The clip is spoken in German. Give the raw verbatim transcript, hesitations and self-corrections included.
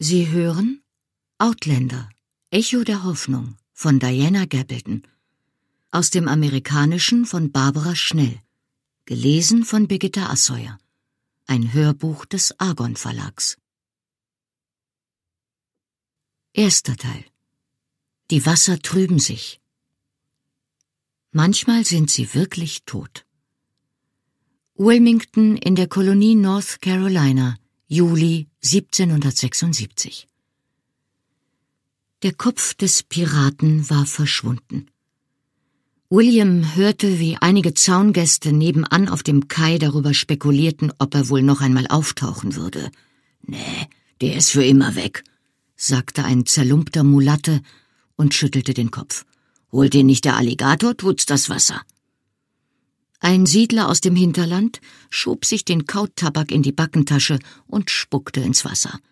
Sie hören Outlander, Echo der Hoffnung von Diana Gabaldon. Aus dem Amerikanischen von Barbara Schnell. Gelesen von Birgitta Assauer. Ein Hörbuch des Argon Verlags. Erster Teil. Die Wasser trüben sich. Manchmal sind sie wirklich tot. Wilmington in der Kolonie North Carolina, Juli siebzehnhundertsechsundsiebzig. Der Kopf des Piraten war verschwunden. William hörte, wie einige Zaungäste nebenan auf dem Kai darüber spekulierten, ob er wohl noch einmal auftauchen würde. »Nee, der ist für immer weg«, sagte ein zerlumpter Mulatte und schüttelte den Kopf. »Holt ihn nicht der Alligator, tut's das Wasser.« Ein Siedler aus dem Hinterland schob sich den Kautabak in die Backentasche und spuckte ins Wasser.